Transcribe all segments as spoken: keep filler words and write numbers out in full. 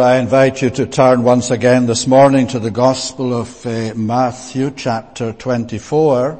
I invite you to turn once again this morning to the Gospel of uh, Matthew, chapter twenty-four.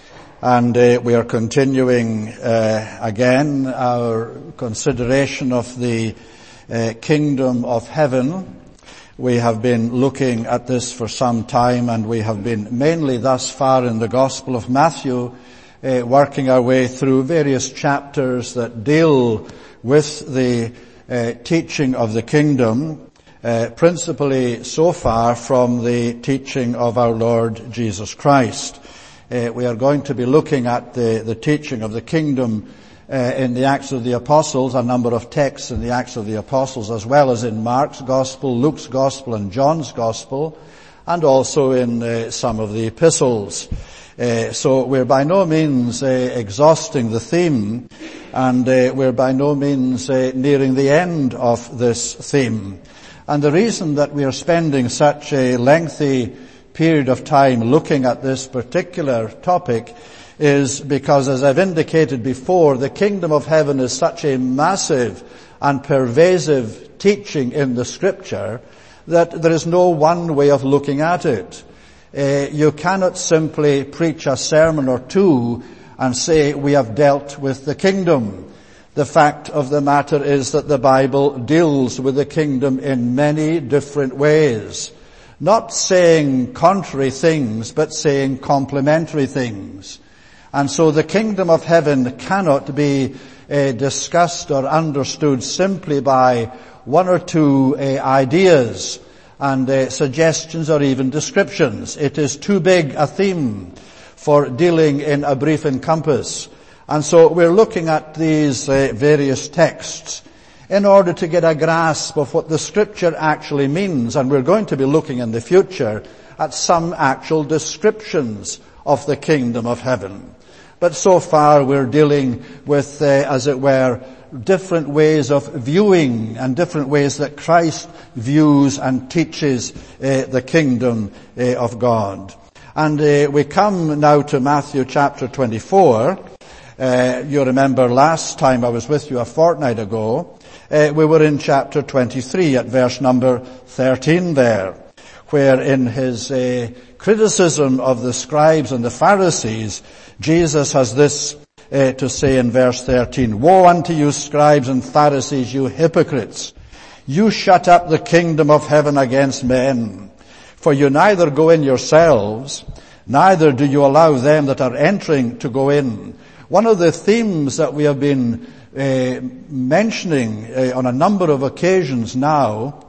And uh, we are continuing uh, again our consideration of the uh, kingdom of heaven. We have been looking at this for some time, and we have been mainly thus far in the Gospel of Matthew uh, working our way through various chapters that deal with the uh, teaching of the kingdom. Uh, principally so far from the teaching of our Lord Jesus Christ. Uh, we are going to be looking at the, the teaching of the kingdom uh, in the Acts of the Apostles, a number of texts in the Acts of the Apostles, as well as in Mark's Gospel, Luke's Gospel, and John's Gospel, and also in uh, some of the epistles. Uh, so we're by no means uh, exhausting the theme, and uh, we're by no means uh, nearing the end of this theme. And the reason that we are spending such a lengthy period of time looking at this particular topic is because, as I've indicated before, the kingdom of heaven is such a massive and pervasive teaching in the Scripture that there is no one way of looking at it. Uh, you cannot simply preach a sermon or two and say, we have dealt with the kingdom. The fact of the matter is that the Bible deals with the kingdom in many different ways. Not saying contrary things, but saying complementary things. And so the kingdom of heaven cannot be uh, discussed or understood simply by one or two uh, ideas and uh, suggestions or even descriptions. It is too big a theme for dealing in a brief encompass. And so we're looking at these uh, various texts in order to get a grasp of what the Scripture actually means. And we're going to be looking in the future at some actual descriptions of the kingdom of heaven. But so far we're dealing with, uh, as it were, different ways of viewing and different ways that Christ views and teaches uh, the kingdom uh, of God. And uh, we come now to Matthew chapter twenty-four. Uh, you remember last time I was with you a fortnight ago, uh, we were in chapter twenty-three at verse number thirteen there, where in his uh, criticism of the scribes and the Pharisees, Jesus has this uh, to say in verse thirteen, "Woe unto you, scribes and Pharisees, you hypocrites! You shut up the kingdom of heaven against men, for you neither go in yourselves, neither do you allow them that are entering to go in." One of the themes that we have been uh, mentioning uh, on a number of occasions now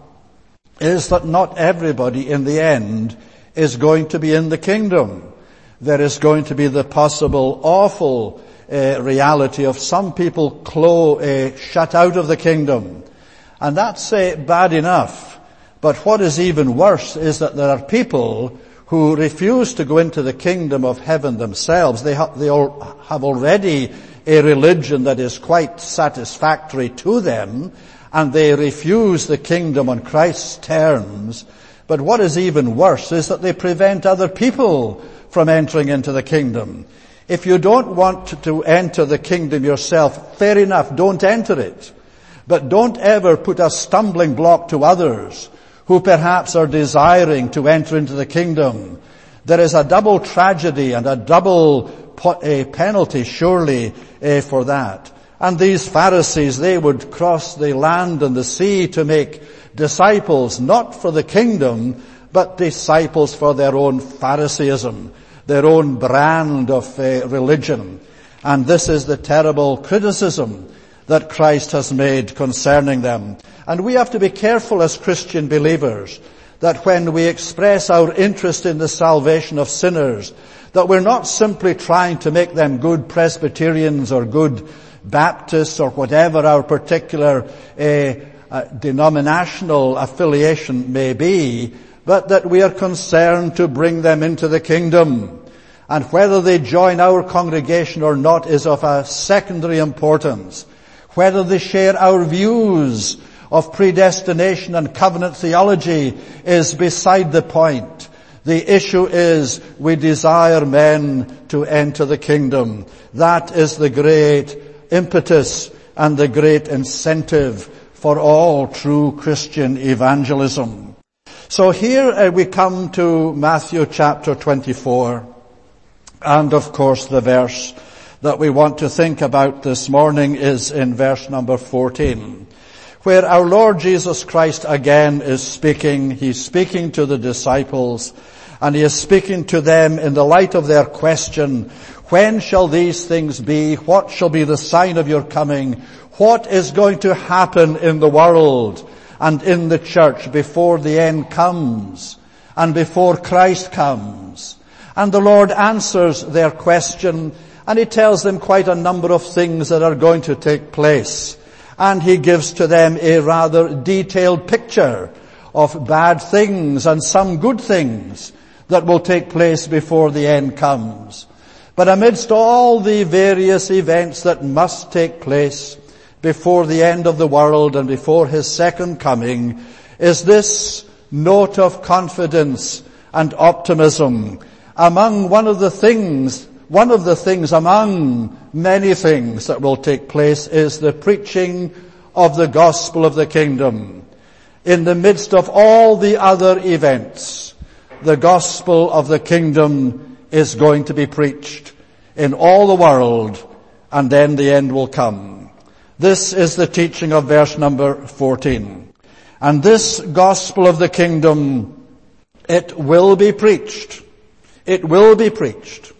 is that not everybody in the end is going to be in the kingdom. There is going to be the possible awful uh, reality of some people clo- uh, shut out of the kingdom. And that's uh, bad enough. But what is even worse is that there are people who refuse to go into the kingdom of heaven themselves. They, ha- they all have already a religion that is quite satisfactory to them, and they refuse the kingdom on Christ's terms. But what is even worse is that they prevent other people from entering into the kingdom. If you don't want to enter the kingdom yourself, fair enough, don't enter it. But don't ever put a stumbling block to others who perhaps are desiring to enter into the kingdom. There is a double tragedy and a double po- a penalty surely uh, for that. And these Pharisees, they would cross the land and the sea to make disciples, not for the kingdom, but disciples for their own Pharisaism, their own brand of uh, religion. And this is the terrible criticism that Christ has made concerning them. And we have to be careful as Christian believers that when we express our interest in the salvation of sinners, that we're not simply trying to make them good Presbyterians or good Baptists or whatever our particular uh, uh, denominational affiliation may be, but that we are concerned to bring them into the kingdom. And whether they join our congregation or not is of a secondary importance. Whether they share our views of predestination and covenant theology is beside the point. The issue is we desire men to enter the kingdom. That is the great impetus and the great incentive for all true Christian evangelism. So here uh, we come to Matthew chapter twenty-four, and of course the verse that we want to think about this morning is in verse number fourteen, where our Lord Jesus Christ again is speaking. He's speaking to the disciples, and he is speaking to them in the light of their question, when shall these things be? What shall be the sign of your coming? What is going to happen in the world and in the church before the end comes and before Christ comes? And the Lord answers their question, and he tells them quite a number of things that are going to take place. And he gives to them a rather detailed picture of bad things and some good things that will take place before the end comes. But amidst all the various events that must take place before the end of the world and before his second coming is this note of confidence and optimism. Among one of the things, one of the things among many things that will take place is the preaching of the gospel of the kingdom. In the midst of all the other events, the gospel of the kingdom is going to be preached in all the world, and then the end will come. This is the teaching of verse number fourteen. And this gospel of the kingdom, it will be preached. It will be preached.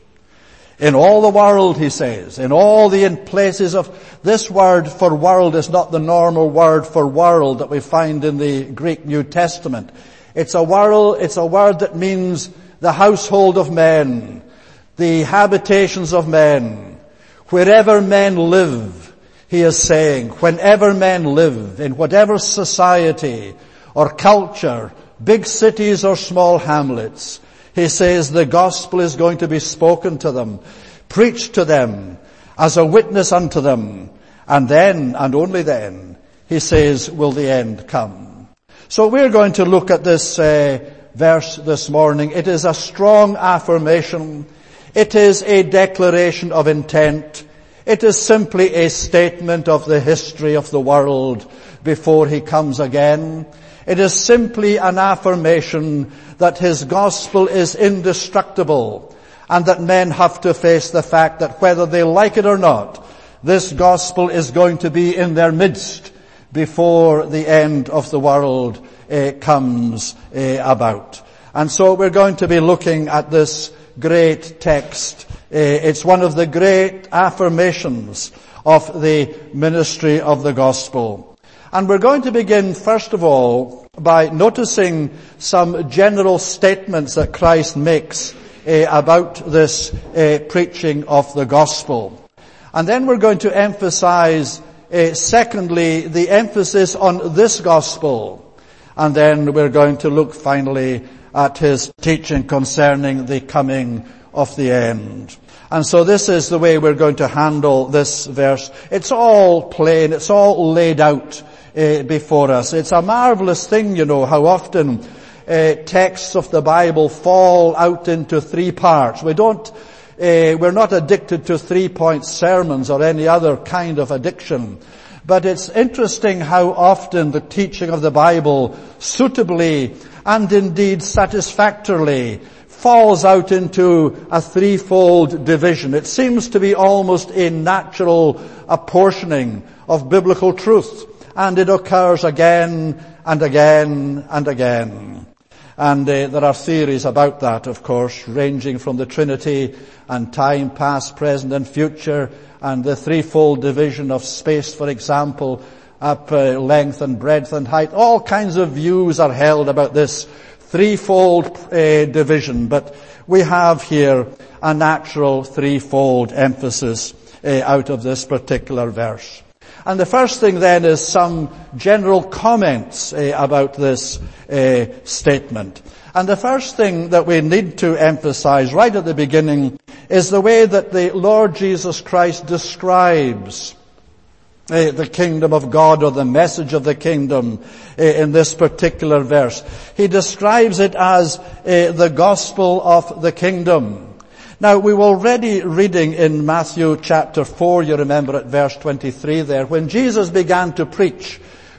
In all the world, he says, in all the places of, this word for world is not the normal word for world that we find in the Greek New Testament. It's a world, it's a word that means the household of men, the habitations of men, wherever men live. He is saying, whenever men live, in whatever society or culture, big cities or small hamlets, he says the gospel is going to be spoken to them, preached to them, as a witness unto them. And then, and only then, he says, will the end come. So we're going to look at this uh, verse this morning. It is a strong affirmation. It is a declaration of intent. It is simply a statement of the history of the world before he comes again. It is simply an affirmation that his gospel is indestructible, and that men have to face the fact that whether they like it or not, this gospel is going to be in their midst before the end of the world uh, comes uh, about. And so we're going to be looking at this great text. Uh, it's one of the great affirmations of the ministry of the gospel. And we're going to begin, first of all, by noticing some general statements that Christ makes uh, about this uh, preaching of the gospel. And then we're going to emphasize, uh, secondly, the emphasis on this gospel. And then we're going to look finally at his teaching concerning the coming of the end. And so this is the way we're going to handle this verse. It's all plain, it's all laid out uh, before us. It's a marvelous thing, you know, how often uh, texts of the Bible fall out into three parts. We don't, uh, we're not addicted to three-point sermons or any other kind of addiction. But it's interesting how often the teaching of the Bible suitably and indeed satisfactorily falls out into a threefold division. It seems to be almost a natural apportioning of biblical truth, and it occurs again and again and again. And uh, there are theories about that, of course, ranging from the Trinity and time, past, present and future, and the threefold division of space, for example, up uh, length and breadth and height. All kinds of views are held about this threefold uh, division, but we have here a natural threefold emphasis uh, out of this particular verse. And the first thing then is some general comments uh, about this uh, statement. And the first thing that we need to emphasize right at the beginning is the way that the Lord Jesus Christ describes Uh, the kingdom of God, or the message of the kingdom uh, in this particular verse. He describes it as uh, the gospel of the kingdom. Now, we were already reading in Matthew chapter four, you remember at verse twenty-three there, when Jesus began to preach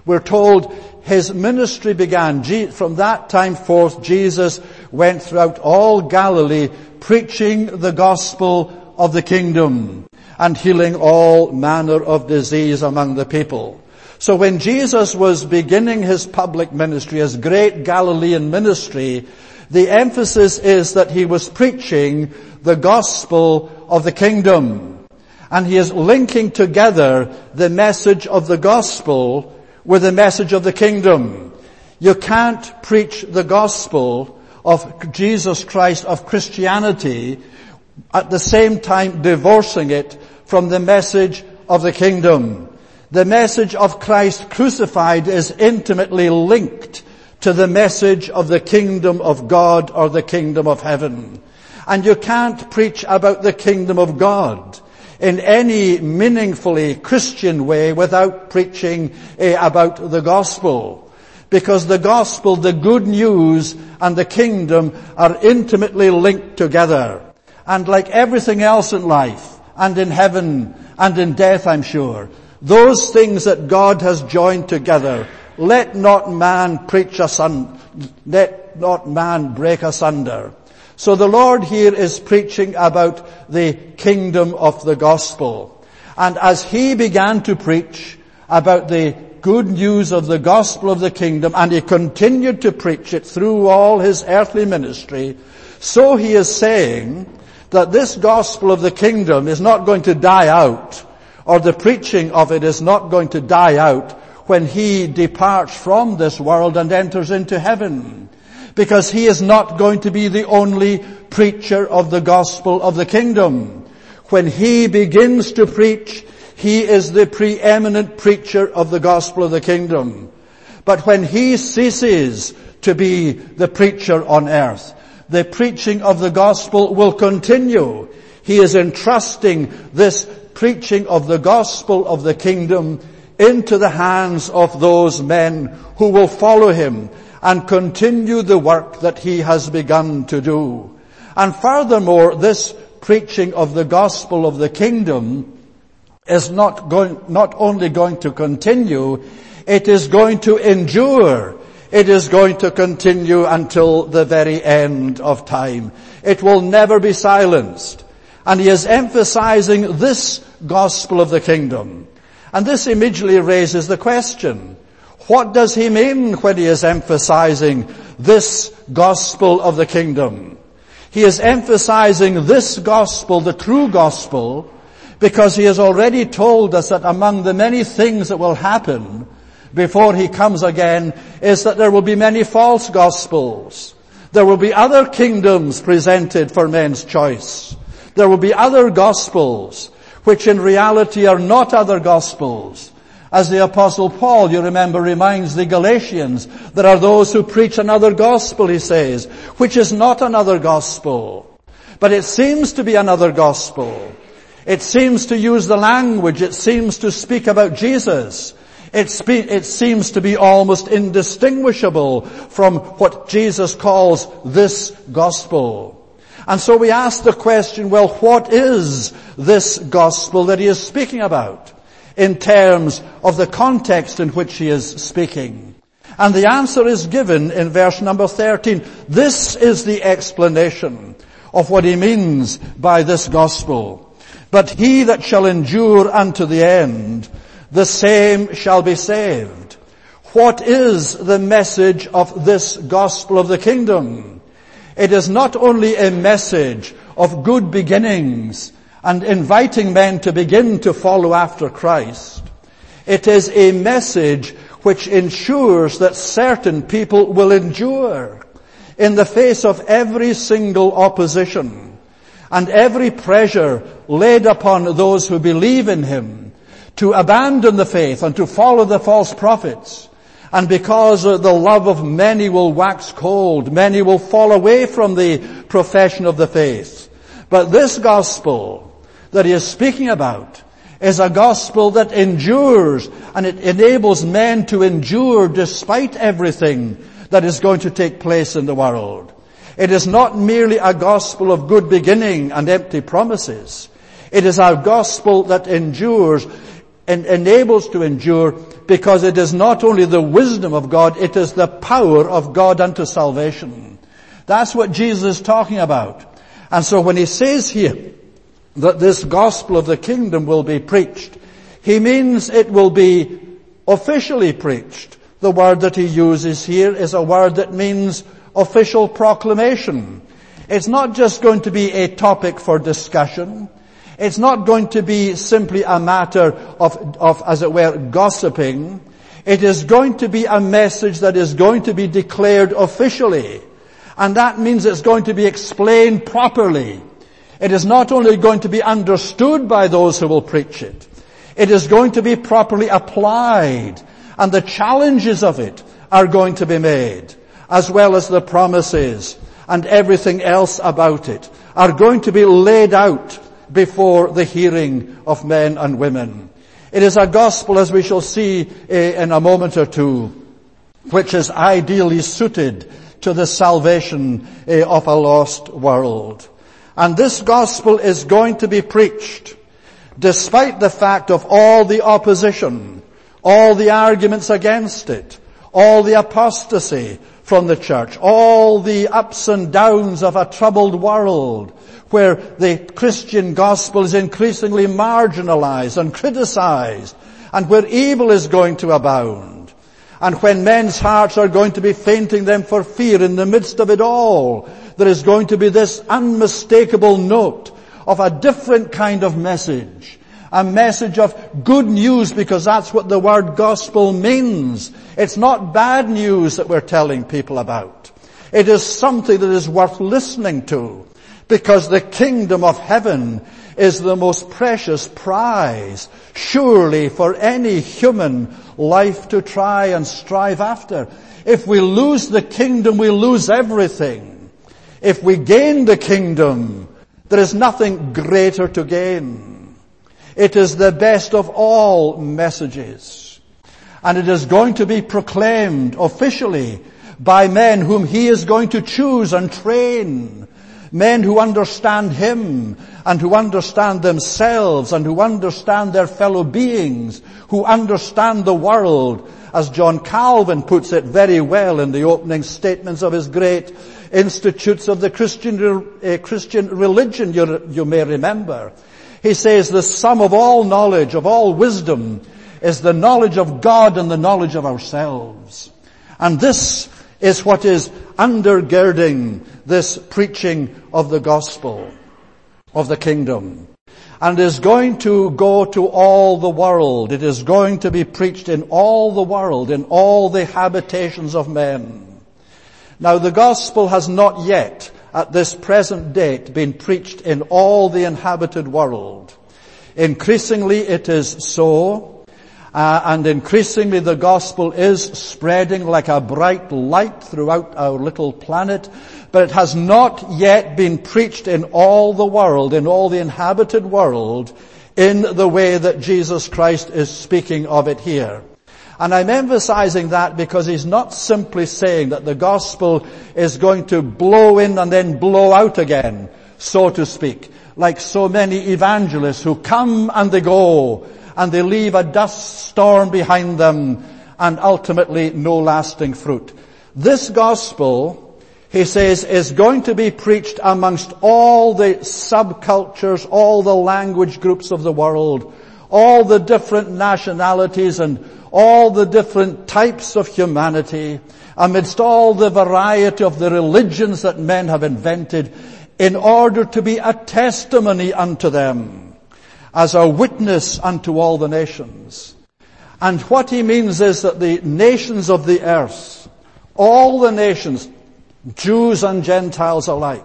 We're told his ministry began. From that time forth, Jesus went throughout all Galilee, preaching the gospel of the kingdom and healing all manner of disease among the people. So when Jesus was beginning his public ministry, his great Galilean ministry, the emphasis is that he was preaching the gospel of the kingdom. And he is linking together the message of the gospel with the message of the kingdom. You can't preach the gospel of Jesus Christ, of Christianity, at the same time divorcing it from the message of the kingdom. The message of Christ crucified is intimately linked to the message of the kingdom of God or the kingdom of heaven. And you can't preach about the kingdom of God in any meaningfully Christian way without preaching eh, about the gospel. Because the gospel, the good news, and the kingdom are intimately linked together. And like everything else in life, and in heaven, and in death, I'm sure, those things that God has joined together, let not man preach asunder, let not man break asunder. So the Lord here is preaching about the kingdom of the gospel. And as he began to preach about the good news of the gospel of the kingdom, and he continued to preach it through all his earthly ministry, so he is saying that this gospel of the kingdom is not going to die out, or the preaching of it is not going to die out when he departs from this world and enters into heaven. Because he is not going to be the only preacher of the gospel of the kingdom. When he begins to preach, he is the preeminent preacher of the gospel of the kingdom. But when he ceases to be the preacher on earth, the preaching of the gospel will continue. He is entrusting this preaching of the gospel of the kingdom into the hands of those men who will follow him and continue the work that he has begun to do. And furthermore, this preaching of the gospel of the kingdom is not going, not only going to continue, it is going to endure. It is going to continue until the very end of time. It will never be silenced. And he is emphasizing this gospel of the kingdom. And this immediately raises the question, what does he mean when he is emphasizing this gospel of the kingdom? He is emphasizing this gospel, the true gospel, because he has already told us that among the many things that will happen before he comes again is that there will be many false gospels. There will be other kingdoms presented for men's choice. There will be other gospels which in reality are not other gospels. As the Apostle Paul, you remember, reminds the Galatians, there are those who preach another gospel, he says, which is not another gospel. But it seems to be another gospel. It seems to use the language. It seems to speak about Jesus. It, spe- it seems to be almost indistinguishable from what Jesus calls this gospel. And so we ask the question, well, what is this gospel that he is speaking about in terms of the context in which he is speaking? And the answer is given in verse number thirteen. This is the explanation of what he means by this gospel. But he that shall endure unto the end, the same shall be saved. What is the message of this gospel of the kingdom? It is not only a message of good beginnings and inviting men to begin to follow after Christ. It is a message which ensures that certain people will endure in the face of every single opposition and every pressure laid upon those who believe in him to abandon the faith and to follow the false prophets. And because the love of many will wax cold, many will fall away from the profession of the faith. But this gospel that he is speaking about is a gospel that endures, and it enables men to endure despite everything that is going to take place in the world. It is not merely a gospel of good beginning and empty promises. It is a gospel that endures en- enables to endure, because it is not only the wisdom of God, it is the power of God unto salvation. That's what Jesus is talking about. And so when he says here that this gospel of the kingdom will be preached, he means it will be officially preached. The word that he uses here is a word that means official proclamation. It's not just going to be a topic for discussion. It's not going to be simply a matter of, of, as it were, gossiping. It is going to be a message that is going to be declared officially. And that means it's going to be explained properly. It is not only going to be understood by those who will preach it, it is going to be properly applied. And the challenges of it are going to be made, as well as the promises and everything else about it are going to be laid out before the hearing of men and women. It is a gospel, as we shall see in a moment or two, which is ideally suited to the salvation of a lost world. And this gospel is going to be preached despite the fact of all the opposition, all the arguments against it, all the apostasy from the church, all the ups and downs of a troubled world where the Christian gospel is increasingly marginalized and criticized, and where evil is going to abound, and when men's hearts are going to be fainting them for fear. In the midst of it all, there is going to be this unmistakable note of a different kind of message. A message of good news, because that's what the word gospel means. It's not bad news that we're telling people about. It is something that is worth listening to, because the kingdom of heaven is the most precious prize, surely, for any human life to try and strive after. If we lose the kingdom, we lose everything. If we gain the kingdom, there is nothing greater to gain. It is the best of all messages. And it is going to be proclaimed officially by men whom he is going to choose and train. Men who understand him and who understand themselves and who understand their fellow beings, who understand the world, as John Calvin puts it very well in the opening statements of his great Institutes of the Christian, uh, Christian Religion, you, you may remember. He says, the sum of all knowledge, of all wisdom, is the knowledge of God and the knowledge of ourselves. And this is what is undergirding this preaching of the gospel of the kingdom. And is going to go to all the world. It is going to be preached in all the world, in all the habitations of men. Now, the gospel has not yet, at this present date, been preached in all the inhabited world. Increasingly it is so, uh, and increasingly the gospel is spreading like a bright light throughout our little planet, but it has not yet been preached in all the world, in all the inhabited world, in the way that Jesus Christ is speaking of it here. And I'm emphasizing that because he's not simply saying that the gospel is going to blow in and then blow out again, so to speak, like so many evangelists who come and they go, and they leave a dust storm behind them, and ultimately no lasting fruit. This gospel, he says, is going to be preached amongst all the subcultures, all the language groups of the world, all the different nationalities and all the different types of humanity, amidst all the variety of the religions that men have invented, in order to be a testimony unto them, as a witness unto all the nations. And what he means is that the nations of the earth, all the nations, Jews and Gentiles alike,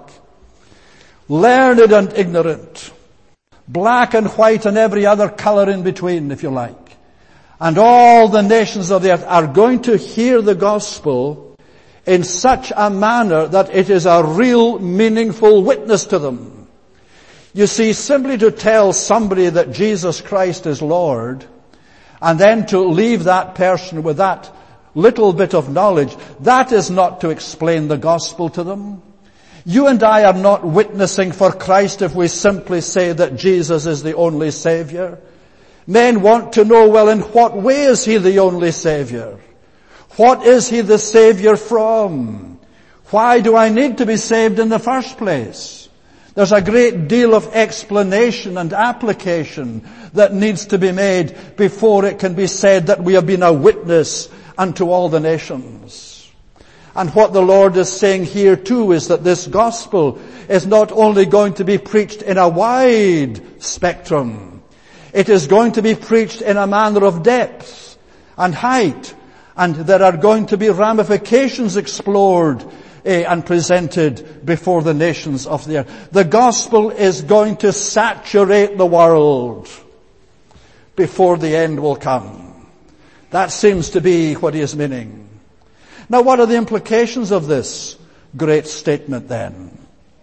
learned and ignorant, black and white and every other color in between, if you like, and all the nations of the earth are going to hear the gospel in such a manner that it is a real meaningful witness to them. You see, simply to tell somebody that Jesus Christ is Lord, and then to leave that person with that little bit of knowledge, that is not to explain the gospel to them. You and I are not witnessing for Christ if we simply say that Jesus is the only Savior. Men want to know, well, in what way is he the only Savior? What is he the Savior from? Why do I need to be saved in the first place? There's a great deal of explanation and application that needs to be made before it can be said that we have been a witness unto all the nations. And what the Lord is saying here too is that this gospel is not only going to be preached in a wide spectrum, it is going to be preached in a manner of depth and height, and there are going to be ramifications explored eh, and presented before the nations of the earth. The gospel is going to saturate the world before the end will come. That seems to be what he is meaning. Now, what are the implications of this great statement then?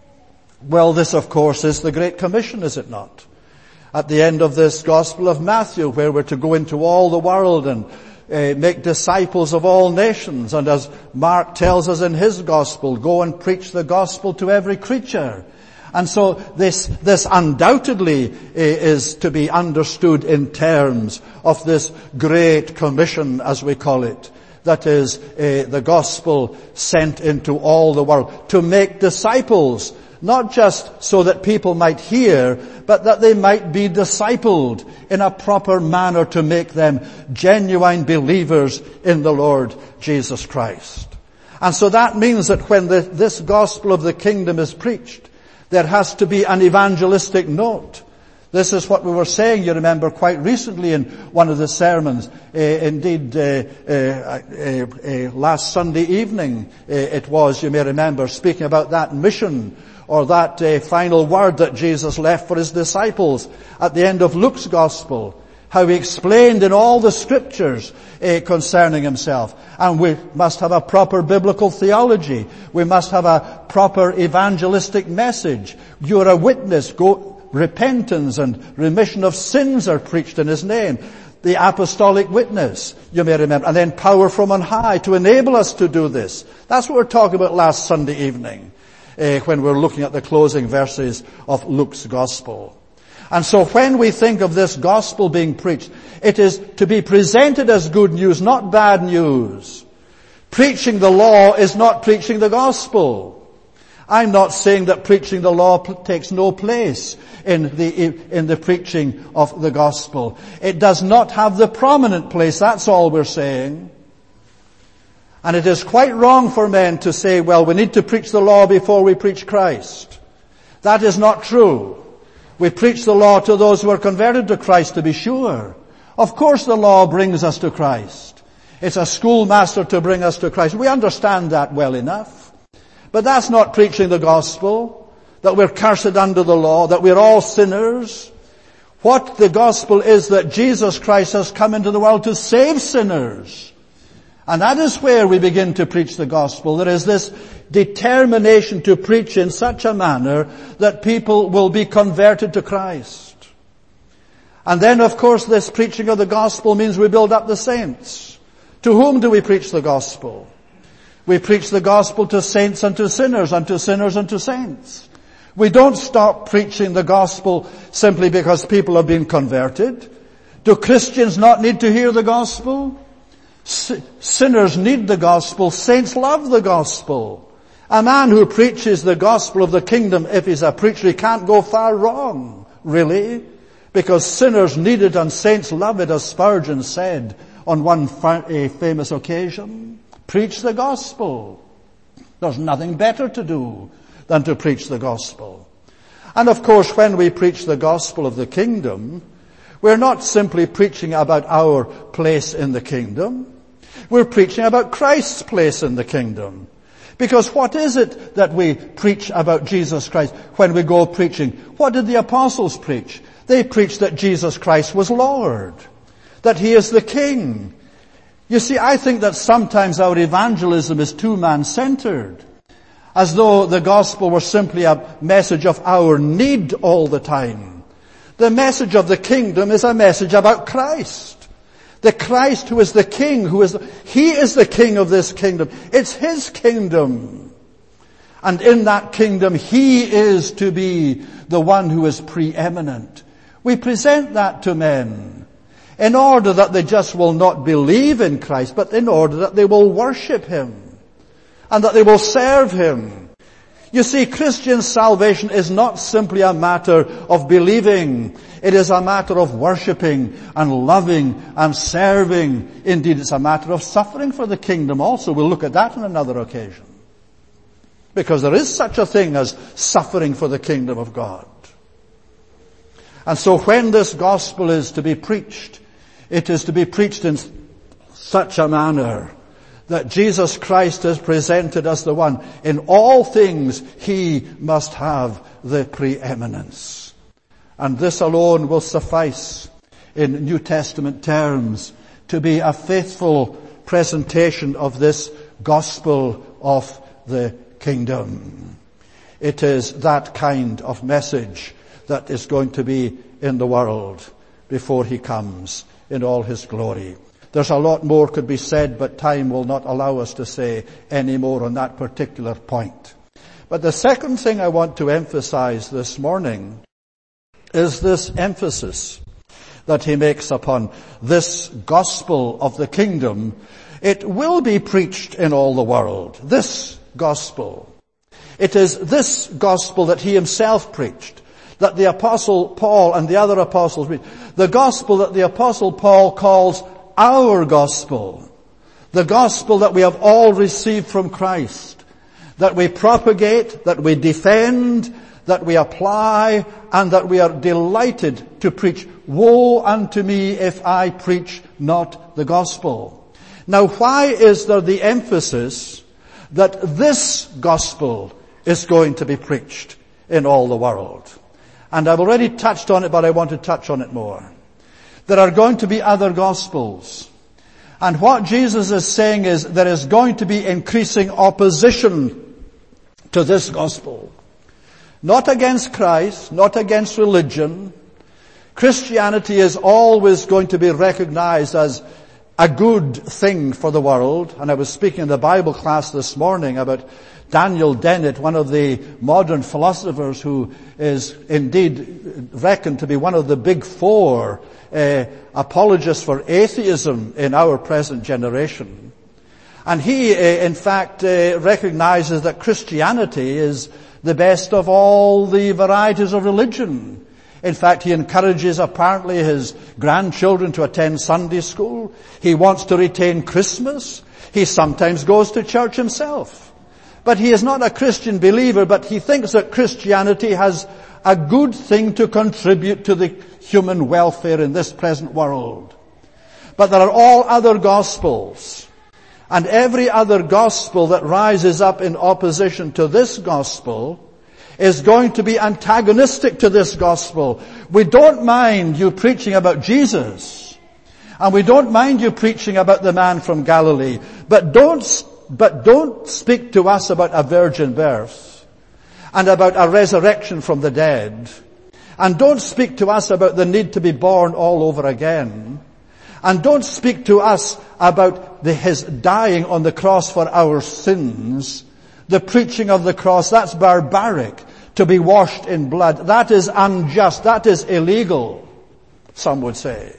Well, this of course is the Great Commission, is it not? At the end of this Gospel of Matthew, where we're to go into all the world and uh, make disciples of all nations. And as Mark tells us in his Gospel, go and preach the Gospel to every creature. And so this, this undoubtedly uh, is to be understood in terms of this Great Commission, as we call it. That is, uh, the Gospel sent into all the world. To make disciples, not just so that people might hear, but that they might be discipled in a proper manner to make them genuine believers in the Lord Jesus Christ. And so that means that when the, this gospel of the kingdom is preached, there has to be an evangelistic note. This is what we were saying, you remember, quite recently in one of the sermons. Uh, indeed, uh, uh, uh, uh, last Sunday evening uh, it was, you may remember, speaking about that mission or that uh, final word that Jesus left for his disciples at the end of Luke's Gospel. How he explained in all the scriptures uh, concerning himself. And we must have a proper biblical theology. We must have a proper evangelistic message. You're a witness. Go. Repentance and remission of sins are preached in his name. The apostolic witness, you may remember. And then power from on high to enable us to do this. That's what we're talking about last Sunday evening, uh, when we're looking at the closing verses of Luke's Gospel. And so when we think of this gospel being preached, it is to be presented as good news, not bad news. Preaching the law is not preaching the gospel. I'm not saying that preaching the law takes no place in the, in the preaching of the gospel. It does not have the prominent place, that's all we're saying. And it is quite wrong for men to say, well, we need to preach the law before we preach Christ. That is not true. We preach the law to those who are converted to Christ, to be sure. Of course the law brings us to Christ. It's a schoolmaster to bring us to Christ. We understand that well enough. But that's not preaching the gospel, that we're cursed under the law, that we're all sinners. What the gospel is that Jesus Christ has come into the world to save sinners. And that is where we begin to preach the gospel. There is this determination to preach in such a manner that people will be converted to Christ. And then, of course, this preaching of the gospel means we build up the saints. To whom do we preach the gospel? We preach the gospel to saints and to sinners, and to sinners and to saints. We don't stop preaching the gospel simply because people have been converted. Do Christians not need to hear the gospel? S- sinners need the gospel. Saints love the gospel. A man who preaches the gospel of the kingdom, if he's a preacher, he can't go far wrong, really. Because sinners need it and saints love it, as Spurgeon said on one fa- a famous occasion. Preach the gospel. There's nothing better to do than to preach the gospel. And of course, when we preach the gospel of the kingdom, we're not simply preaching about our place in the kingdom. We're preaching about Christ's place in the kingdom. Because what is it that we preach about Jesus Christ when we go preaching? What did the apostles preach? They preached that Jesus Christ was Lord, that he is the King. You see, I think that sometimes our evangelism is too man-centered, as though the gospel were simply a message of our need all the time. The message of the kingdom is a message about Christ. The Christ who is the King, who is the, he is the King of this kingdom. It's his kingdom. And in that kingdom, he is to be the one who is preeminent. We present that to men. in order that they just will not believe in Christ, but in order that they will worship Him and that they will serve Him. You see, Christian salvation is not simply a matter of believing. It is a matter of worshipping and loving and serving. Indeed, it's a matter of suffering for the kingdom also. We'll look at that on another occasion. Because there is such a thing as suffering for the kingdom of God. And so when this gospel is to be preached, it is to be preached in such a manner that Jesus Christ is presented as the one. In all things, He must have the preeminence. And this alone will suffice in New Testament terms to be a faithful presentation of this gospel of the kingdom. It is that kind of message that is going to be in the world before He comes in all His glory. There's a lot more could be said, but time will not allow us to say any more on that particular point. But the second thing I want to emphasize this morning is this emphasis that he makes upon this gospel of the kingdom. It will be preached in all the world. This gospel. It is this gospel that he himself preached, that the Apostle Paul and the other apostles preached. The gospel that the Apostle Paul calls our gospel. The gospel that we have all received from Christ. That we propagate, that we defend, that we apply, and that we are delighted to preach. Woe unto me if I preach not the gospel. Now, why is there the emphasis that this gospel is going to be preached in all the world? And I've already touched on it, but I want to touch on it more. There are going to be other gospels. And what Jesus is saying is there is going to be increasing opposition to this gospel. Not against Christ, not against religion. Christianity is always going to be recognized as a good thing for the world. And I was speaking in the Bible class this morning about Daniel Dennett, one of the modern philosophers who is indeed reckoned to be one of the big four uh, apologists for atheism in our present generation. And he, uh, in fact, uh, recognizes that Christianity is the best of all the varieties of religion. In fact, he encourages apparently his grandchildren to attend Sunday school. He wants to retain Christmas. He sometimes goes to church himself. But he is not a Christian believer, but he thinks that Christianity has a good thing to contribute to the human welfare in this present world. But there are all other gospels. And every other gospel that rises up in opposition to this gospel is going to be antagonistic to this gospel. We don't mind you preaching about Jesus. And we don't mind you preaching about the man from Galilee. But don't But don't speak to us about a virgin birth and about a resurrection from the dead. And don't speak to us about the need to be born all over again. And don't speak to us about the, his dying on the cross for our sins. The preaching of the cross, that's barbaric. To be washed in blood, that is unjust. That is illegal, some would say.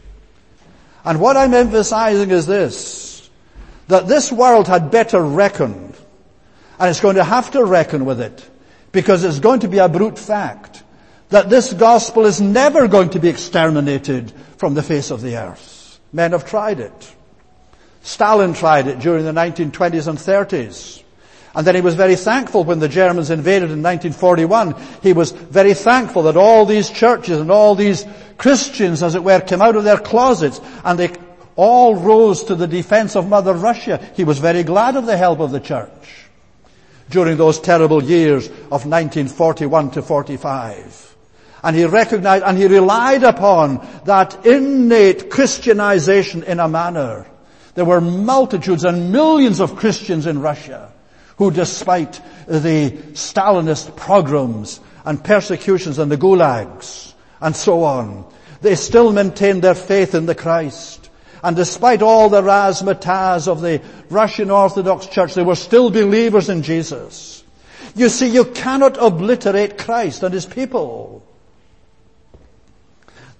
And what I'm emphasizing is this. That this world had better reckon, and it's going to have to reckon with it, because it's going to be a brute fact, that this gospel is never going to be exterminated from the face of the earth. Men have tried it. Stalin tried it during the nineteen twenties and thirties. And then he was very thankful when the Germans invaded in nineteen forty-one. He was very thankful that all these churches and all these Christians, as it were, came out of their closets and they all rose to the defense of Mother Russia. He was very glad of the help of the church during those terrible years of nineteen forty-one to forty-five. And he recognized and he relied upon that innate Christianization in a manner. There were multitudes and millions of Christians in Russia who, despite the Stalinist pogroms and persecutions and the gulags and so on, they still maintained their faith in the Christ. And despite all the razzmatazz of the Russian Orthodox Church, they were still believers in Jesus. You see, you cannot obliterate Christ and His people.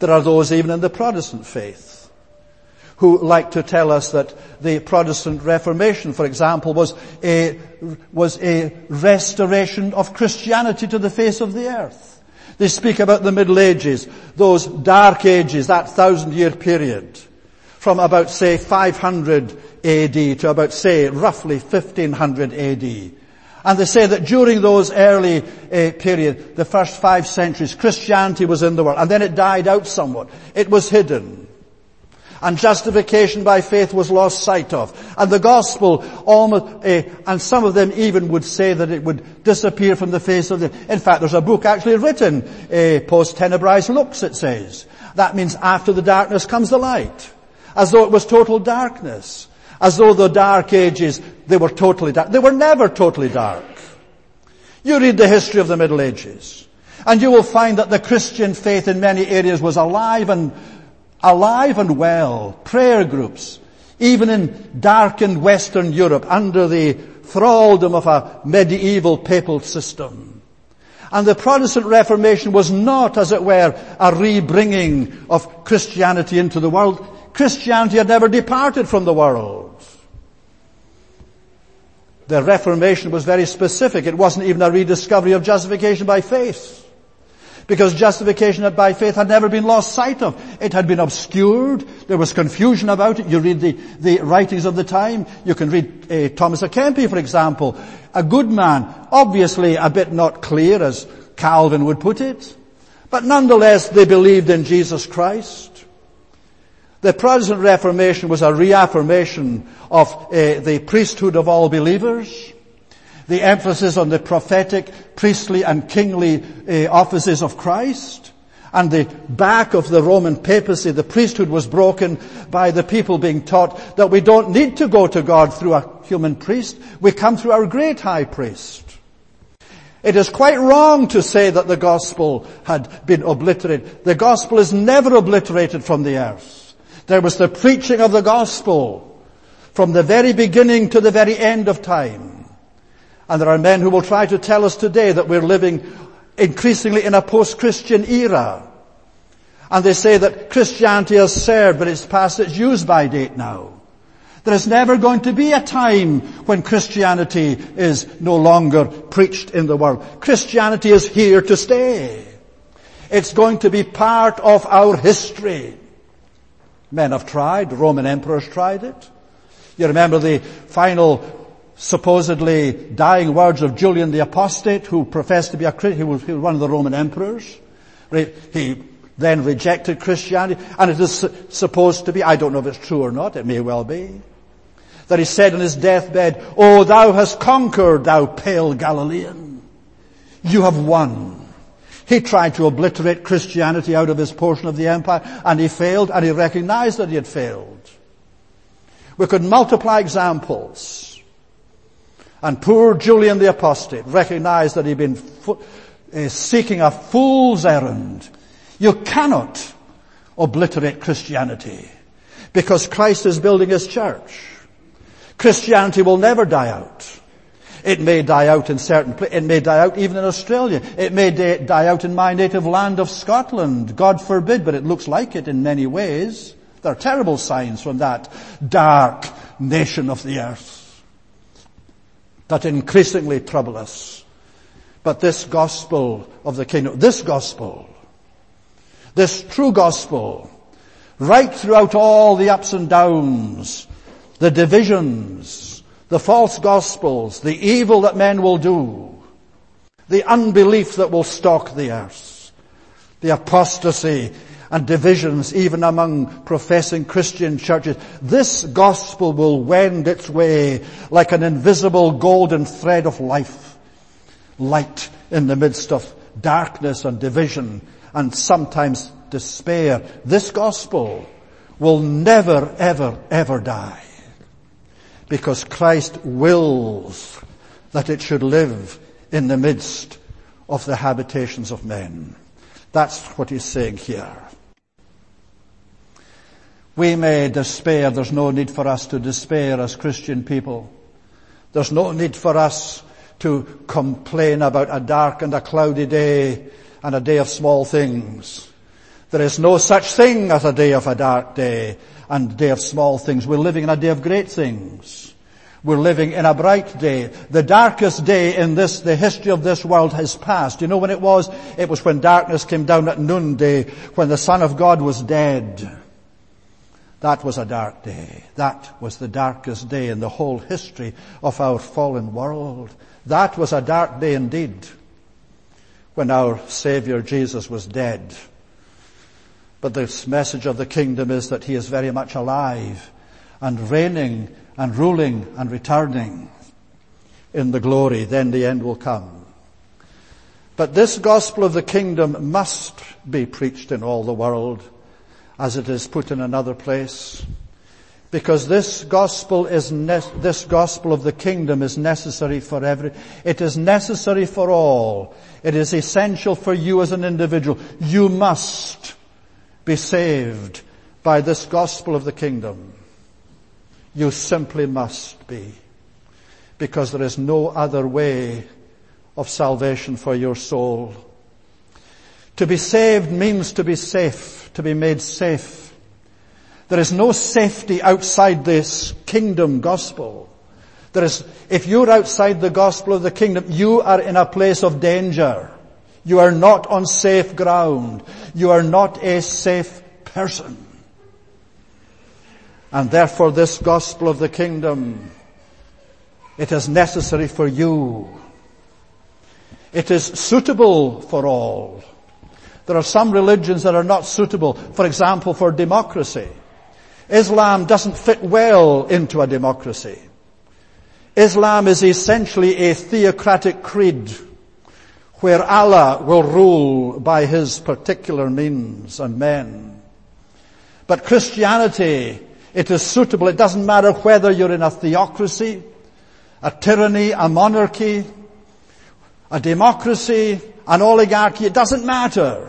There are those even in the Protestant faith who like to tell us that the Protestant Reformation, for example, was a, was a restoration of Christianity to the face of the earth. They speak about the Middle Ages, those dark ages, that thousand-year period, from about, say, five hundred A D to about, say, roughly fifteen hundred A D. And they say that during those early uh, period, the first five centuries, Christianity was in the world, and then it died out somewhat. It was hidden. And justification by faith was lost sight of. And the gospel almost, uh, and some of them even would say that it would disappear from the face of the, in fact there's a book actually written, uh, post tenebris lux, it says. That means after the darkness comes the light. As though it was total darkness. As though the dark ages, they were totally dark. They were never totally dark. You read the history of the Middle Ages, and you will find that the Christian faith in many areas was alive and alive and well. Prayer groups, even in darkened Western Europe, under the thraldom of a medieval papal system. And the Protestant Reformation was not, as it were, a rebringing of Christianity into the world. Christianity had never departed from the world. The Reformation was very specific. It wasn't even a rediscovery of justification by faith. Because justification by faith had never been lost sight of. It had been obscured. There was confusion about it. You read the, the writings of the time. You can read uh, Thomas a Kempis, for example. A good man, obviously a bit not clear, as Calvin would put it. But nonetheless, they believed in Jesus Christ. The Protestant Reformation was a reaffirmation of uh, the priesthood of all believers, the emphasis on the prophetic, priestly and kingly uh, offices of Christ, and the back of the Roman papacy. The priesthood was broken by the people being taught that we don't need to go to God through a human priest. We come through our great high priest. It is quite wrong to say that the gospel had been obliterated. The gospel is never obliterated from the earth. There was the preaching of the gospel from the very beginning to the very end of time. And there are men who will try to tell us today that we're living increasingly in a post-Christian era. And they say that Christianity has served, but it's past its use-by date now. There is never going to be a time when Christianity is no longer preached in the world. Christianity is here to stay. It's going to be part of our history. Men have tried. Roman emperors tried it. You remember the final supposedly dying words of Julian the Apostate, who professed to be a Christian. He was, he was one of the Roman emperors. He then rejected Christianity. And it is supposed to be, I don't know if it's true or not, it may well be, that he said on his deathbed, "Oh, thou hast conquered, thou pale Galilean. You have won." He tried to obliterate Christianity out of his portion of the empire, and he failed, and he recognized that he had failed. We could multiply examples. And poor Julian the Apostate recognized that he'd been fo- uh, seeking a fool's errand. You cannot obliterate Christianity, because Christ is building his church. Christianity will never die out. It may die out in certain places. It may die out even in Australia. It may die out in my native land of Scotland. God forbid, but it looks like it in many ways. There are terrible signs from that dark nation of the earth that increasingly trouble us. But this gospel of the kingdom, this gospel, this true gospel, right throughout all the ups and downs, the divisions, the false gospels, the evil that men will do, the unbelief that will stalk the earth, the apostasy and divisions even among professing Christian churches. This gospel will wend its way like an invisible golden thread of life, light in the midst of darkness and division and sometimes despair. This gospel will never, ever, ever die, because Christ wills that it should live in the midst of the habitations of men. That's what he's saying here. We may despair. There's no need for us to despair as Christian people. There's no need for us to complain about a dark and a cloudy day and a day of small things. There is no such thing as a day of a dark day and a day of small things. We're living in a day of great things. We're living in a bright day. The darkest day in this, the history of this world has passed. You know when it was? It was when darkness came down at noonday, when the Son of God was dead. That was a dark day. That was the darkest day in the whole history of our fallen world. That was a dark day indeed, when our Savior Jesus was dead. But this message of the kingdom is that he is very much alive and reigning and ruling and returning in the glory. Then the end will come. But this gospel of the kingdom must be preached in all the world, as it is put in another place, because this gospel is ne- this gospel of the kingdom is necessary for every. It is necessary for all. It is essential for you as an individual. You must be saved by this gospel of the kingdom. You simply must be, because there is no other way of salvation for your soul. To be saved means to be safe, to be made safe. There is no safety outside this kingdom gospel. There is, if you're outside the gospel of the kingdom, you are in a place of danger. You are not on safe ground. You are not a safe person. And therefore this gospel of the kingdom, it is necessary for you. It is suitable for all. There are some religions that are not suitable, for example, for democracy. Islam doesn't fit well into a democracy. Islam is essentially a theocratic creed where Allah will rule by his particular means and men. But Christianity, it is suitable. It doesn't matter whether you're in a theocracy, a tyranny, a monarchy, a democracy, an oligarchy. It doesn't matter.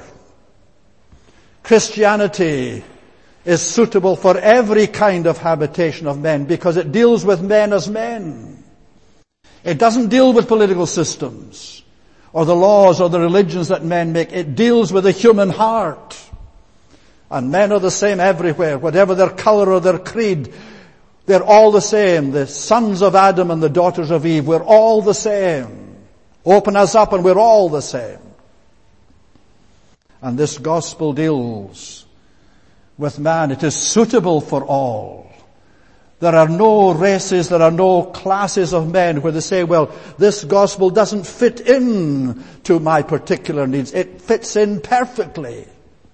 Christianity is suitable for every kind of habitation of men because it deals with men as men. It doesn't deal with political systems or the laws or the religions that men make. It deals with the human heart. And men are the same everywhere, whatever their color or their creed. They're all the same. The sons of Adam and the daughters of Eve, we're all the same. Open us up and we're all the same. And this gospel deals with man. It is suitable for all. There are no races, there are no classes of men where they say, well, this gospel doesn't fit in to my particular needs. It fits in perfectly.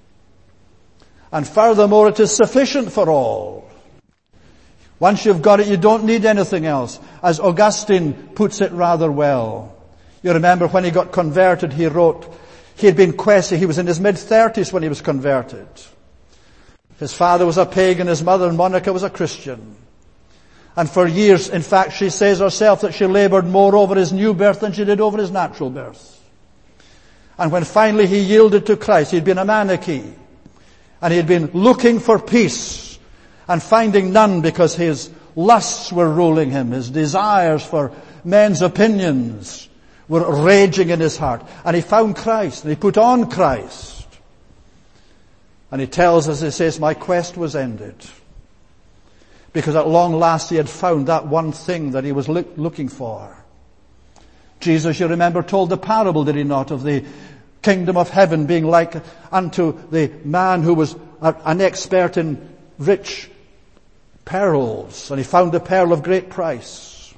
And furthermore, it is sufficient for all. Once you've got it, you don't need anything else. As Augustine puts it rather well. You remember when he got converted, he wrote, he had been questioned, he was in his mid-thirties when he was converted. His father was a pagan, his mother, Monica, was a Christian. And for years, in fact, she says herself that she labored more over his new birth than she did over his natural birth. And when finally he yielded to Christ, he'd been a Manichae. And he had been looking for peace and finding none because his lusts were ruling him. His desires for men's opinions were raging in his heart. And he found Christ and he put on Christ. And he tells us, he says, my quest was ended. Because at long last he had found that one thing that he was look, looking for. Jesus, you remember, told the parable, did he not, of the kingdom of heaven being like unto the man who was a, an expert in rich pearls. And he found a pearl of great price.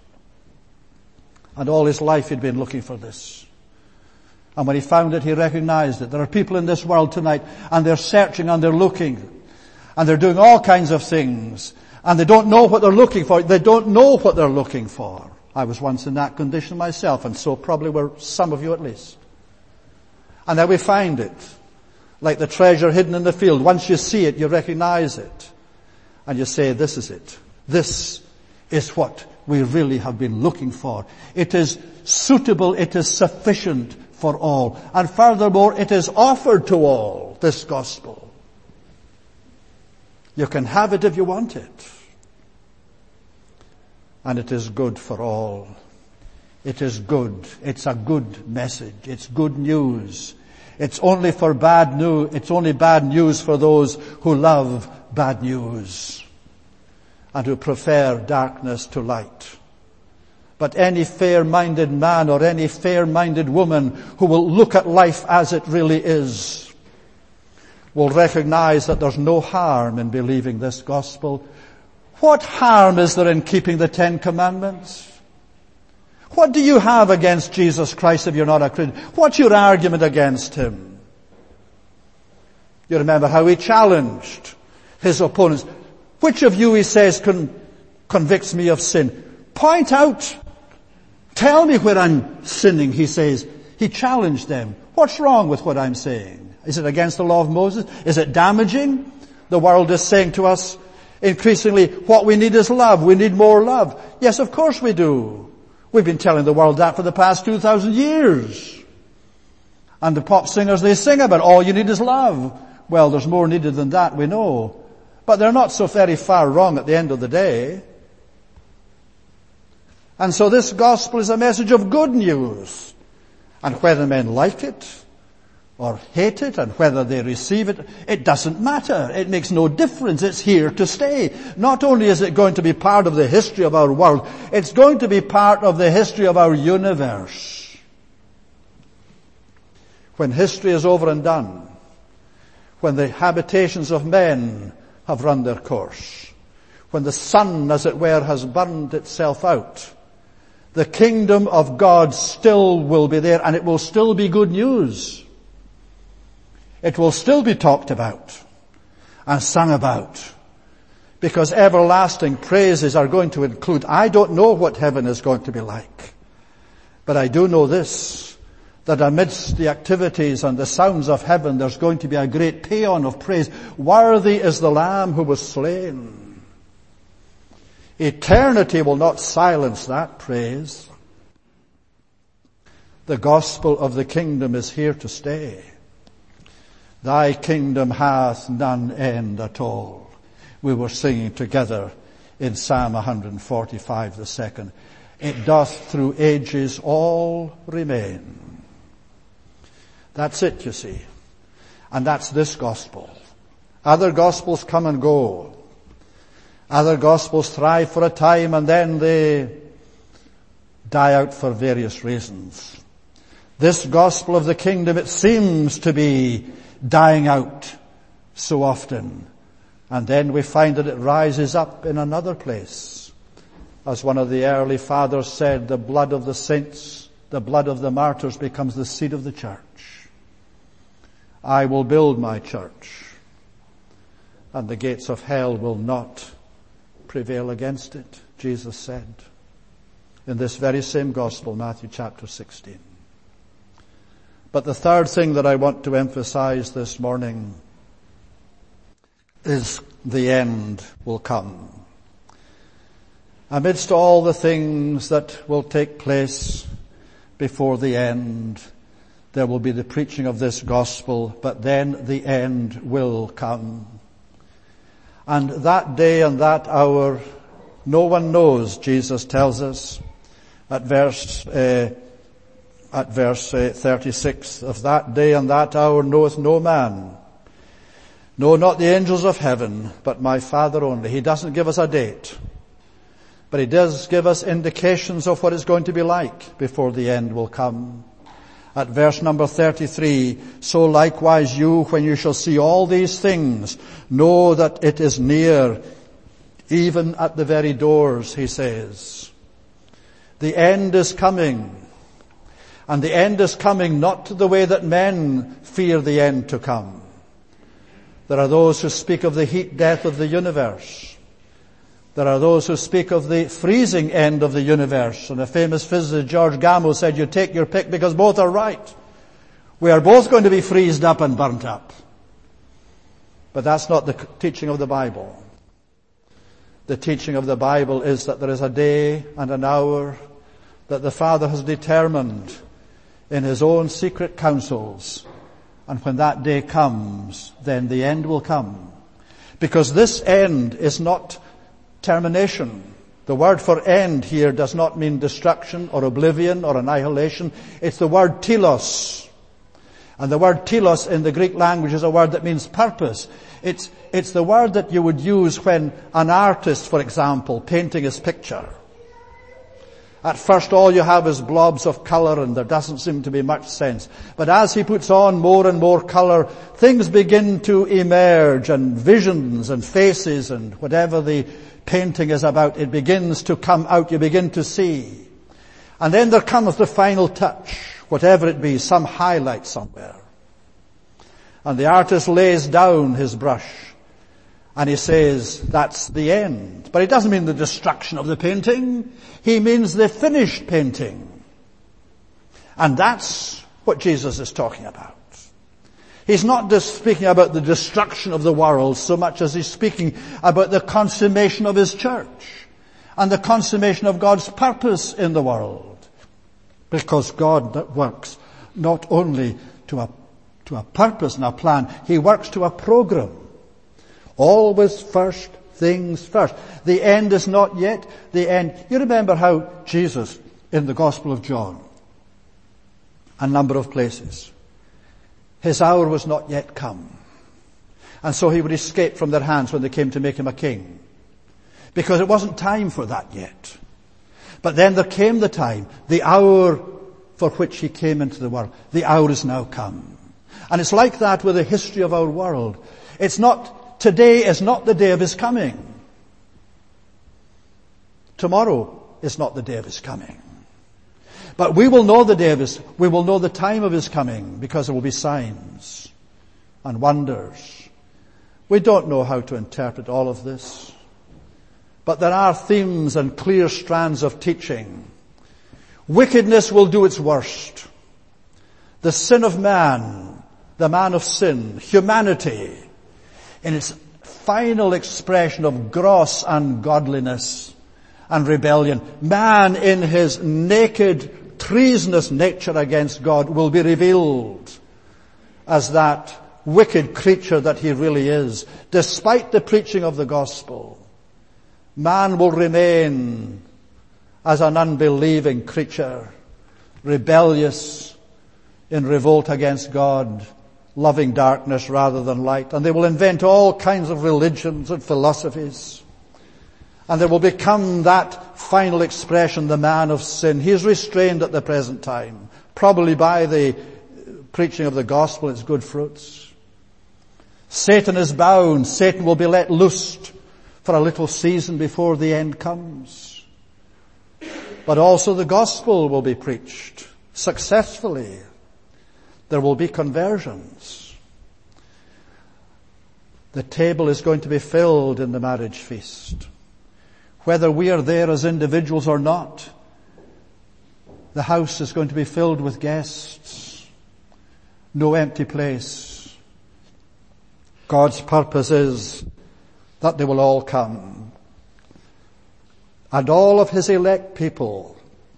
And all his life he'd been looking for this. And when he found it, he recognized it. There are people in this world tonight, and they're searching and they're looking. And they're doing all kinds of things. And they don't know what they're looking for. They don't know what they're looking for. I was once in that condition myself, and so probably were some of you at least. And then we find it. Like the treasure hidden in the field. Once you see it, you recognize it. And you say, this is it. This is what we really have been looking for. It is suitable, it is sufficient for all. And furthermore, it is offered to all, this gospel. You can have it if you want it. And it is good for all. It is good. It's a good message. It's good news. It's only for bad news, it's only bad news for those who love bad news and who prefer darkness to light. But any fair-minded man or any fair-minded woman who will look at life as it really is will recognize that there's no harm in believing this gospel. What harm is there in keeping the Ten Commandments? What do you have against Jesus Christ if you're not a Christian? What's your argument against him? You remember how he challenged his opponents. Which of you, he says, con- convicts me of sin? Point out. Tell me where I'm sinning, he says. He challenged them. What's wrong with what I'm saying? Is it against the law of Moses? Is it damaging? The world is saying to us increasingly, what we need is love. We need more love. Yes, of course we do. We've been telling the world that for the past two thousand years. And the pop singers, they sing about all you need is love. Well, there's more needed than that, we know. But they're not so very far wrong at the end of the day. And so this gospel is a message of good news. And whether men like it or hate it and whether they receive it, it doesn't matter. It makes no difference. It's here to stay. Not only is it going to be part of the history of our world, it's going to be part of the history of our universe. When history is over and done, when the habitations of men have run their course, when the sun, as it were, has burned itself out, the kingdom of God still will be there, and it will still be good news. It will still be talked about and sung about, because everlasting praises are going to include, I don't know what heaven is going to be like, but I do know this, that amidst the activities and the sounds of heaven, there's going to be a great paean of praise. Worthy is the Lamb who was slain. Eternity will not silence that praise. The gospel of the kingdom is here to stay. Thy kingdom hath none end at all. We were singing together in Psalm one forty-five, the second. It doth through ages all remain. That's it, you see. And that's this gospel. Other gospels come and go. Other gospels thrive for a time and then they die out for various reasons. This gospel of the kingdom, it seems to be dying out so often. And then we find that it rises up in another place. As one of the early fathers said, the blood of the saints, the blood of the martyrs becomes the seed of the church. I will build my church, and the gates of hell will not prevail against it, Jesus said in this very same gospel, Matthew chapter sixteen. But the third thing that I want to emphasize this morning is the end will come. Amidst all the things that will take place before the end, there will be the preaching of this gospel, but then the end will come. And that day and that hour, no one knows, Jesus tells us at verse, uh, at verse uh, thirty-six, of that day and that hour knoweth no man. No, not the angels of heaven, but my Father only. He doesn't give us a date, but he does give us indications of what it's going to be like before the end will come. At verse number thirty-three, so likewise you, when you shall see all these things, know that it is near, even at the very doors, he says. The end is coming. And the end is coming not the way that men fear the end to come. There are those who speak of the heat death of the universe. There are those who speak of the freezing end of the universe. And a famous physicist, George Gamow, said, you take your pick because both are right. We are both going to be freezed up and burnt up. But that's not the teaching of the Bible. The teaching of the Bible is that there is a day and an hour that the Father has determined in his own secret counsels. And when that day comes, then the end will come. Because this end is not termination. The word for end here does not mean destruction or oblivion or annihilation. It's the word telos. And the word telos in the Greek language is a word that means purpose. It's, it's the word that you would use when an artist, for example, painting his picture. At first all you have is blobs of colour and there doesn't seem to be much sense. But as he puts on more and more colour, things begin to emerge, and visions and faces and whatever the painting is about, it begins to come out, you begin to see. And then there comes the final touch, whatever it be, some highlight somewhere. And the artist lays down his brush and he says, that's the end. But it doesn't mean the destruction of the painting. He means the finished painting. And that's what Jesus is talking about. He's not just speaking about the destruction of the world so much as he's speaking about the consummation of his church and the consummation of God's purpose in the world. Because God works not only to a, to a purpose and a plan, he works to a program. Always first things first. The end is not yet the end. You remember how Jesus, in the Gospel of John, a number of places, his hour was not yet come. And so he would escape from their hands when they came to make him a king. Because it wasn't time for that yet. But then there came the time, the hour for which he came into the world. The hour is now come. And it's like that with the history of our world. It's not Today is not the day of his coming. Tomorrow is not the day of his coming. But we will know the day of his, we will know the time of his coming because there will be signs and wonders. We don't know how to interpret all of this. But there are themes and clear strands of teaching. Wickedness will do its worst. The sin of man, the man of sin, humanity, in its final expression of gross ungodliness and rebellion, man in his naked, treasonous nature against God will be revealed as that wicked creature that he really is. Despite the preaching of the gospel, man will remain as an unbelieving creature, rebellious in revolt against God, loving darkness rather than light. And they will invent all kinds of religions and philosophies. And there will become that final expression, the man of sin. He is restrained at the present time, probably by the preaching of the gospel, its good fruits. Satan is bound. Satan will be let loose for a little season before the end comes. But also the gospel will be preached successfully. There will be conversions. The table is going to be filled in the marriage feast. Whether we are there as individuals or not, the house is going to be filled with guests. No empty place. God's purpose is that they will all come. And all of his elect people,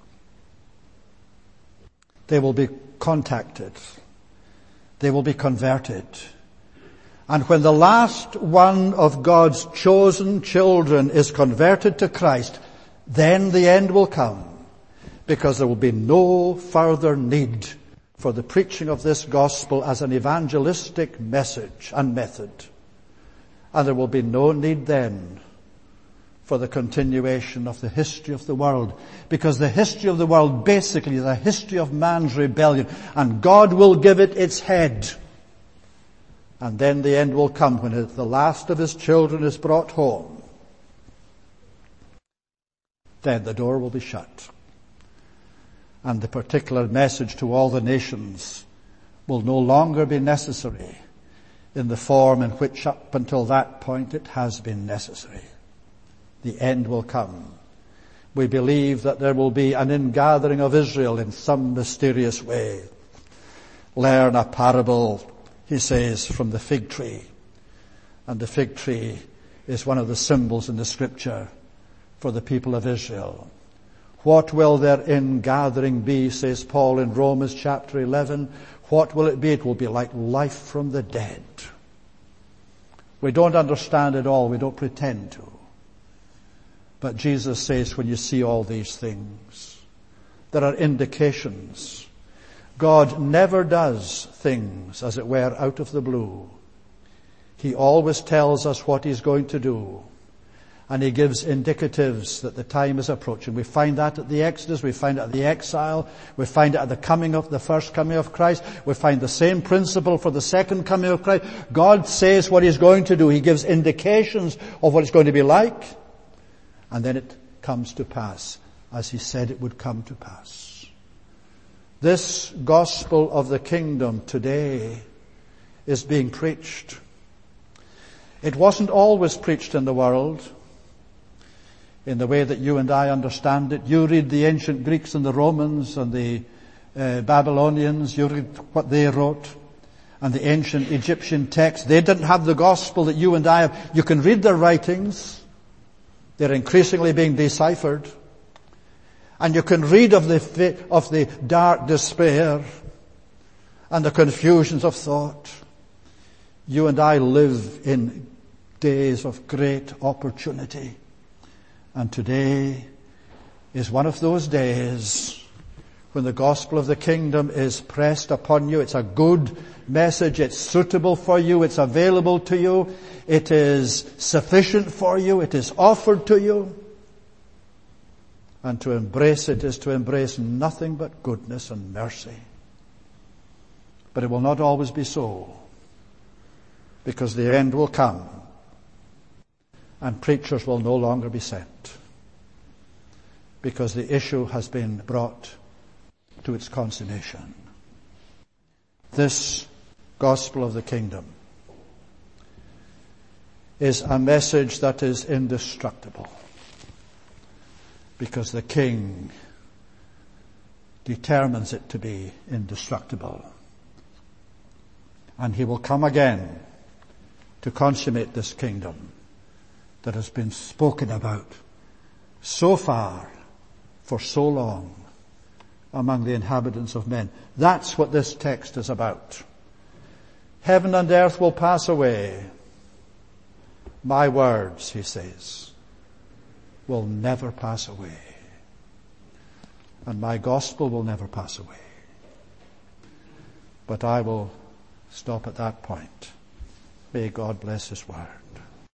they will be contacted. They will be converted. And when the last one of God's chosen children is converted to Christ, then the end will come, because there will be no further need for the preaching of this gospel as an evangelistic message and method. And there will be no need then for the continuation of the history of the world, because the history of the world basically is a history of man's rebellion, and God will give it its head. And then the end will come when the last of his children is brought home. Then the door will be shut, and the particular message to all the nations will no longer be necessary in the form in which up until that point it has been necessary. The end will come. We believe that there will be an ingathering of Israel in some mysterious way. Learn a parable, he says, from the fig tree. And the fig tree is one of the symbols in the scripture for the people of Israel. What will their ingathering be, says Paul in Romans chapter eleven. What will it be? It will be like life from the dead. We don't understand it all. We don't pretend to. But Jesus says when you see all these things, there are indications God never does things, as it were, out of the blue. He always tells us what he's going to do. And he gives indicatives that the time is approaching. We find that at the Exodus, we find it at the exile, we find it at the coming of the first coming of Christ, we find the same principle for the second coming of Christ. God says what he's going to do. He gives indications of what it's going to be like, and then it comes to pass as he said it would come to pass. This gospel of the kingdom today is being preached. It wasn't always preached in the world in the way that you and I understand it. You read the ancient Greeks and the Romans and the uh, Babylonians, you read what they wrote, and the ancient Egyptian texts. They didn't have the gospel that you and I have. You can read their writings. They're increasingly being deciphered. And you can read of the, of the dark despair and the confusions of thought. You and I live in days of great opportunity. And today is one of those days when the gospel of the kingdom is pressed upon you. It's a good message. It's suitable for you. It's available to you. It is sufficient for you. It is offered to you. And to embrace it is to embrace nothing but goodness and mercy. But it will not always be so, because the end will come and preachers will no longer be sent, because the issue has been brought to its consummation. This gospel of the kingdom is a message that is indestructible, because the King determines it to be indestructible. And he will come again to consummate this kingdom that has been spoken about so far for so long among the inhabitants of men. That's what this text is about. Heaven and earth will pass away. My words, he says, will never pass away. And my gospel will never pass away. But I will stop at that point. May God bless his word.